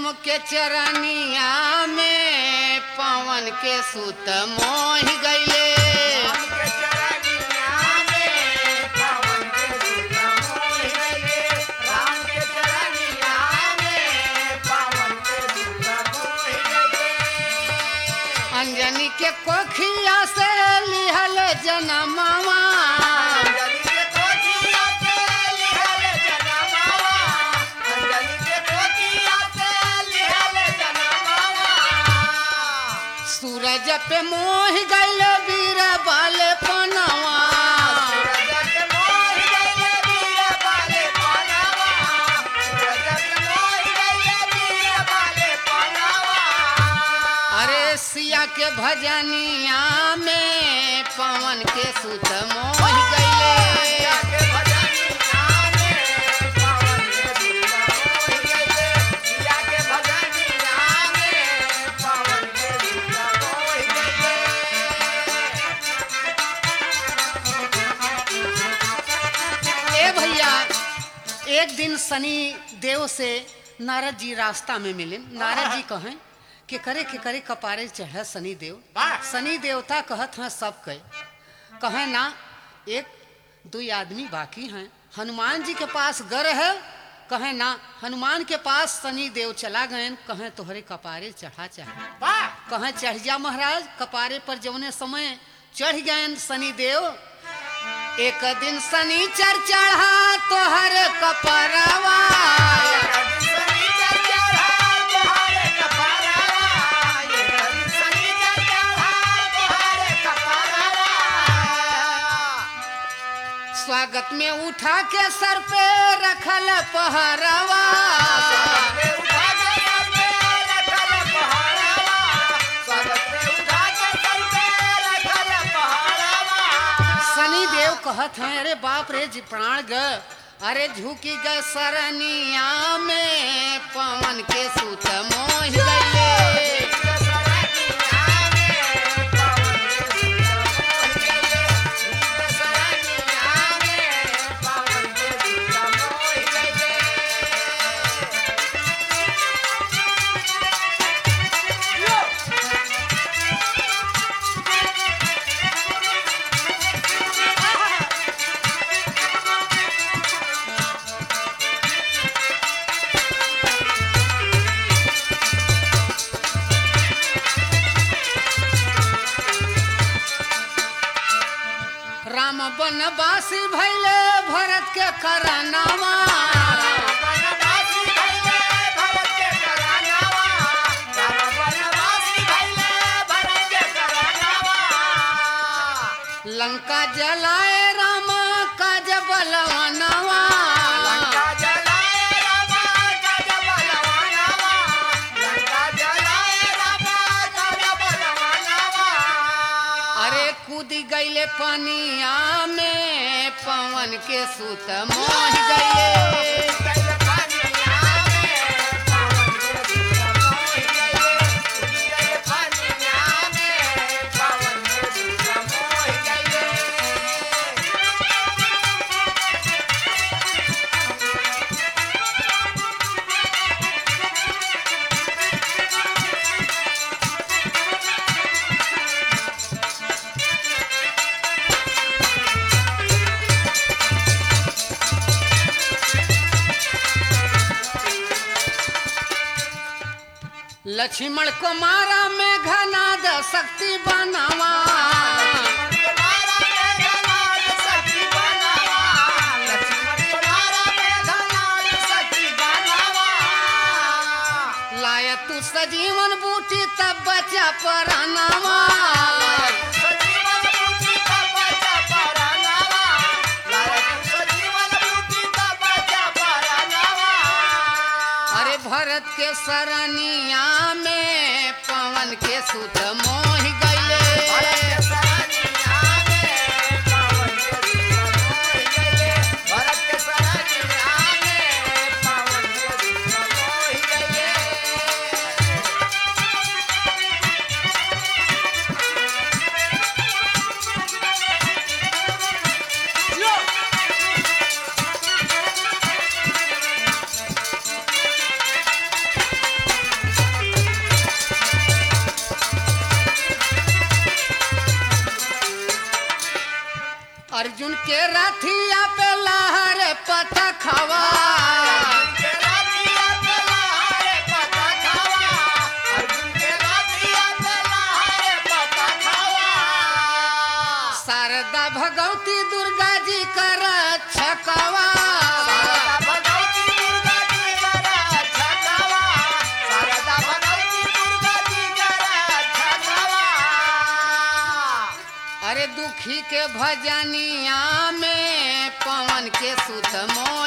के चरनिया में पवन के सुत मोहि गईले। अंजनी के कोखिया से लिहल जनमवा सूरज पे मोहि गईल वीर बाले पनवा। अरे सिया के भजनिया में पवन के सुत मोहि गईले। एक दिन शनि देव से नारद जी रास्ता में मिले। नारद जी कहें कि करे कपारे चढ़े शनि देव। शनि देवता कहत हैं सब कहे ना एक दो आदमी बाकी हैं। हनुमान जी के पास गर है कहे ना हनुमान के पास शनि देव चला गए। कहें तोहरे कपारे चढ़ा चाहे कहें चढ़ जा महाराज। कपारे पर जौने समय चढ़ गए शनि देव। एक दिन शनिचर चढ़ा तोहर कपरवा। स्वागत में उठा के सर पे रखल पहरवा। शनि देव कहत हैं अरे बाप रे जी प्राण ग। अरे झुकी ग सरनिया में पवन के सुत मोहि गईले। राम बनवासी भैले भरत के करनवा। लंका जलाए राम काज बलवनवा। अरे कूद गईले पनिया में पवन के सुत मोहि गईले। लक्ष्मण को मारा में घनाद शक्ति बनवा। लाया तू सजीवन बूटी तब बचा परनवा। अरे भरत के सरनिया में पवन के सुत मोहि गईले। अर्जुन के रथिया पे लहर पता खवा शारदा भगवती दुर्गा जी कर छकवा अरे दुखी के भजनिया में पवन के सुत मोर